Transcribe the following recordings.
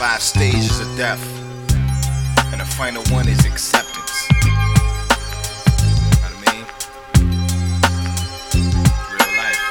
5 stages of death, and the final one is acceptance. Know what I mean? Real life.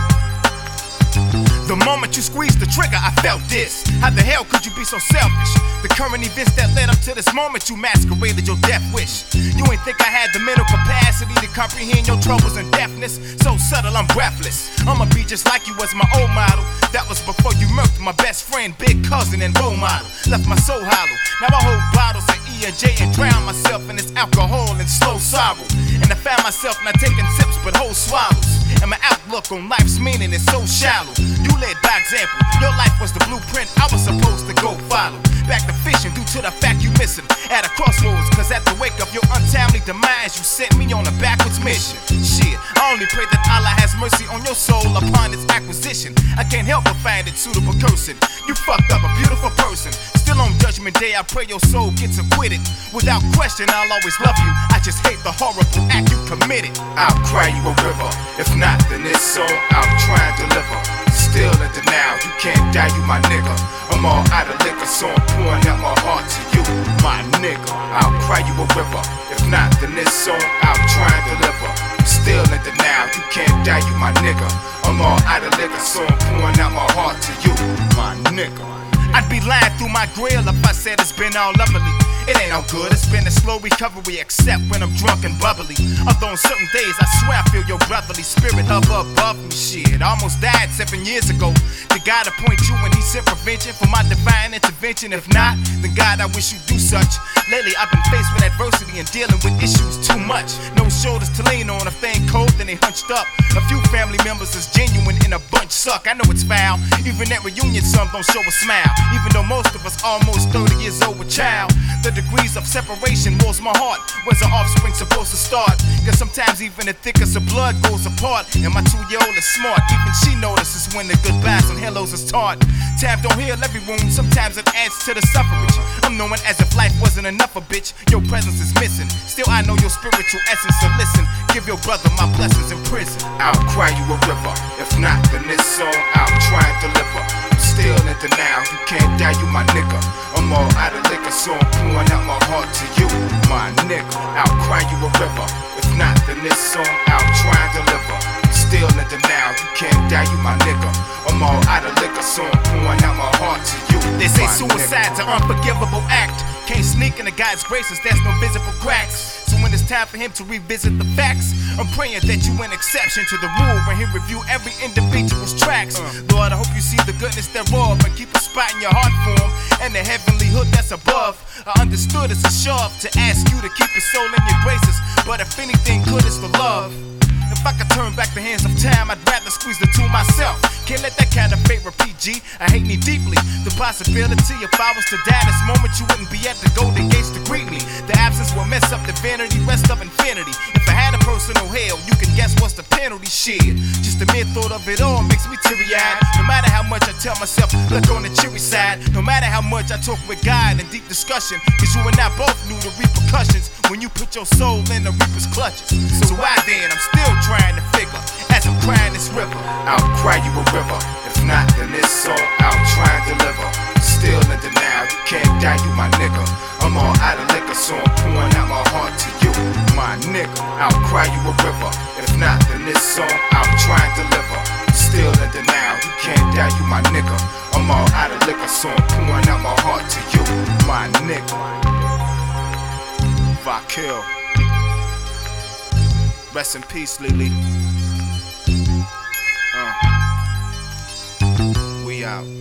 The moment you squeezed the trigger, I felt this. How the hell could you be so selfish? The current events that led up to this moment, you masqueraded your death wish. You ain't think I had the mental capacity to comprehend your troubles and deafness? So subtle, I'm breathless. I'ma be just like you as my old model. That was before you murked my best friend, big cousin, and role model. Left my soul hollow. Now I hold bottles of E and J and drown myself in this alcohol and slow sorrow. And I found myself not taking sips but whole swallows. And my outlook on life's meaning is so shallow. You led by example. Your life was the blueprint I was supposed to go follow. Back to fishing due to the fact you missing at a crossroads. Cause at the wake of your untimely demise, you sent me on a backwards mission. Shit, I only pray that Allah has mercy on your soul upon its acquisition. I can't help but find it suitable cursing. You fucked up a beautiful person. Still on judgment day, I pray your soul gets acquitted. Without question, I'll always love you. I just hate the horrible act you committed. I'll cry you a river. If not, then this song I'll try and deliver. Still in denial, you can't die, you my nigga. I'm all out of liquor, so I'm pouring out my heart to you, my nigga. I'll cry you a river. If not, then this song I'll try and deliver. Still in denial, you can't die, you my nigga. I'm all out of liquor, so I'm pouring out my heart to you, my nigga. I'd be lying through my grill if I said it's been all lovely. It ain't all good, it's been a slow recovery, except when I'm drunk and bubbly. Although on certain days, I swear I feel your brotherly spirit hover above me. Shit, I almost died 7 years ago. Did God appoint you when he sent prevention for my divine intervention? If not, then God, I wish you do such. Lately, I've been faced with adversity and dealing with issues too much. No shoulders to lean on, if they ain't cold, then they hunched up. A few family members is genuine and a bunch suck. I know it's foul, even at reunion some don't show a smile. Even though most of us almost 30 years old with child. The degrees of separation warms my heart. Where's our offspring supposed to start? Cause sometimes even the thickest of blood goes apart. And my 2-year-old is smart. Even she notices when the goodbyes and hellos is taught. Time don't heal every wound, sometimes it adds to the suffrage. I'm knowing as if life wasn't enough a bitch, your presence is missing. Still I know your spiritual essence, so listen. Give your brother my blessings in prison. I'll cry you a river. If not, then this song I'll try and deliver. I'm still in denial, you can't die, you my nigga. I'm all out of liquor, so I'm pouring out my heart to you, my nigga. I'll cry you a river. If not, then this song I'll try and deliver. I'm still in denial, you can't die, you my nigga. I'm all out of liquor, so I'm pouring out my heart to you. They say suicide's an unforgivable act. Can't sneak into God's graces, there's no visible cracks. So when it's time for him to revisit the facts, I'm praying that you an exception to the rule when he review every individual's tracks. Lord, I hope you see the goodness thereof and keep a spot in your heart for him and the heavenly hood that's above. I understood it's a shove to ask you to keep your soul in your graces, but if anything good, it's the love. If I could turn back the hands of time, I'd rather squeeze the two myself. Can't let that kind of fate repeat, G. I hate me deeply. The possibility if I was to die this moment, you wouldn't be at the golden gates to greet me. The absence will mess up the vanity, rest of infinity. If I had a personal hell, you can guess what's the penalty. Shit, just the mere thought of it all makes me teary-eyed. No matter how much I tell myself, look on the cheery side. No matter how much I talk with God in deep discussion, cause you and I both knew the repercussions when you put your soul in the reaper's clutches. So why then, I'm still trying to figure as I'm crying this river. I'll cry you a river. If not, then this song I'll try and deliver. Still in denial, you can't die, you my nigga. I'm all out of liquor, so I'm pouring out my heart to you, my nigga. I'll cry you a river. If not, then this song I'll try and deliver. Still in denial, you can't die, you my nigga. I'm all out of liquor, so I'm pouring out my heart to you, my nigga. Vakil. Rest in peace, Lily. We out.